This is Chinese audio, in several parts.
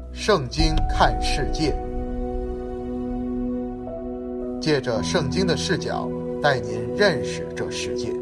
圣经看世界，借着圣经的视角带您认识这世界。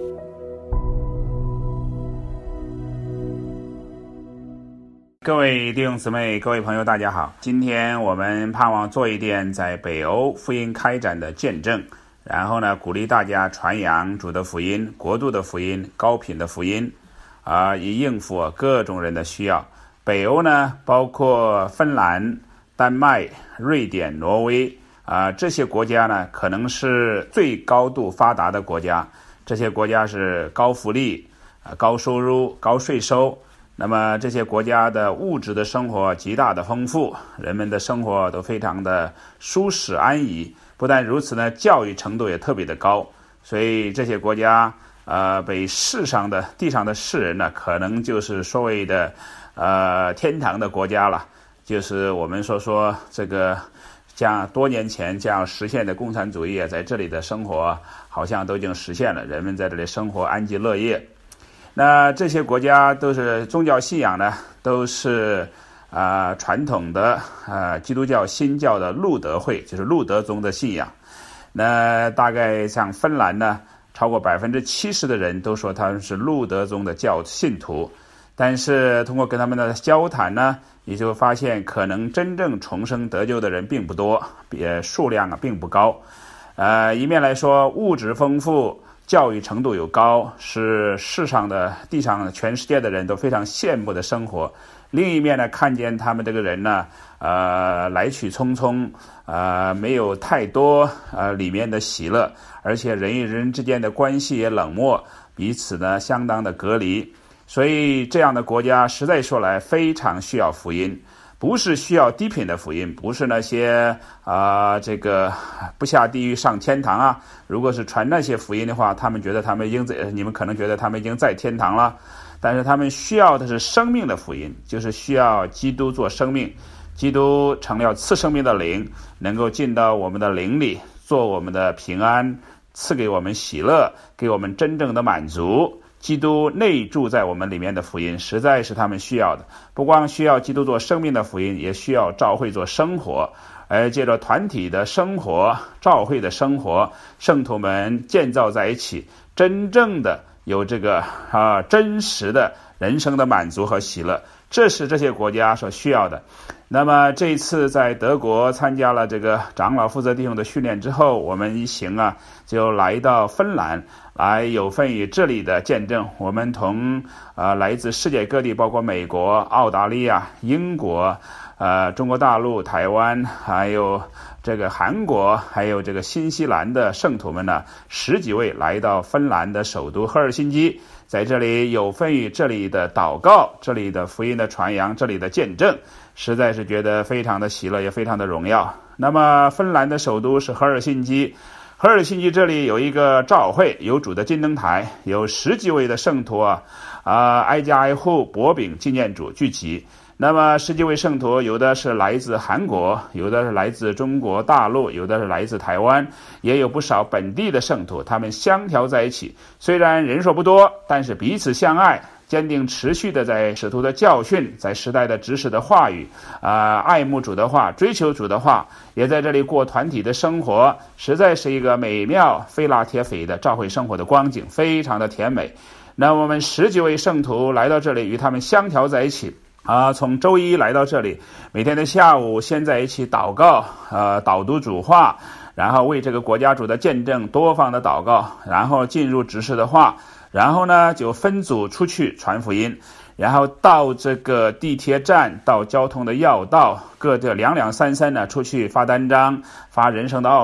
各位弟兄姊妹，各位朋友，大家好。今天我们盼望做一点在北欧福音开展的见证，然后呢，鼓励大家传扬主的福音、国度的福音、高品的福音，以应付各种人的需要。北欧呢，包括芬兰、丹麦、瑞典、挪威这些国家呢，可能是最高度发达的国家。这些国家是高福利、高收入、高税收。那么这些国家的物质的生活极大的丰富，人们的生活都非常的舒适安逸。不但如此呢，教育程度也特别的高。所以这些国家被地上的世人呢，可能就是所谓的天堂的国家了，就是我们说这个像多年前将要实现的共产主义在这里的生活好像都已经实现了，人们在这里生活安居乐业。那这些国家都是宗教信仰呢，都是传统的基督教新教的路德会，就是路德宗的信仰。那大概像芬兰呢，超过70%的人都说他们是路德宗的信徒。但是通过跟他们的交谈呢，也就发现可能真正重生得救的人并不多，数量并不高。一面来说物质丰富，教育程度又高，是地上的全世界的人都非常羡慕的生活。另一面呢，看见他们这个人呢，来去匆匆，没有太多里面的喜乐，而且人与人之间的关系也冷漠，彼此呢相当的隔离。所以这样的国家实在说来非常需要福音，不是需要低品的福音，不是那些这个不下地狱上天堂啊。如果是传那些福音的话，你们可能觉得他们已经在天堂了。但是他们需要的是生命的福音，就是需要基督做生命，基督成了赐生命的灵，能够进到我们的灵里，做我们的平安，赐给我们喜乐，给我们真正的满足。基督内住在我们里面的福音实在是他们需要的，不光需要基督做生命的福音，也需要教会做生活。而借着团体的生活、教会的生活，圣徒们建造在一起，真正的有这个真实的人生的满足和喜乐，这是这些国家所需要的。那么这一次在德国参加了这个长老负责弟兄的训练之后，我们一行就来到芬兰，来有份于这里的见证。我们同来自世界各地，包括美国、澳大利亚、英国、中国大陆、台湾，还有这个韩国，还有这个新西兰的圣徒们呢，10几位来到芬兰的首都赫尔辛基，在这里有份于这里的祷告，这里的福音的传扬，这里的见证，实在是觉得非常的喜乐，也非常的荣耀。那么芬兰的首都是赫尔辛基，赫尔辛基这里有一个教会，有主的金灯台，有10几位的圣徒挨家挨户薄饼纪念主聚集。那么10几位圣徒，有的是来自韩国，有的是来自中国大陆，有的是来自台湾，也有不少本地的圣徒，他们相调在一起，虽然人数不多，但是彼此相爱，坚定持续的在使徒的教训，在时代的指使的话语爱慕主的话，追求主的话，也在这里过团体的生活，实在是一个美妙非拉铁斐的教会生活的光景，非常的甜美。那我们10几位圣徒来到这里，与他们相调在一起从周一来到这里，每天的下午先在一起祷告，导读主话，然后为这个国家主的见证多方的祷告，然后进入指示的话，然后呢就分组出去传福音，然后到这个地铁站，到交通的要道，各2两3三呢出去发单张，发人生的奥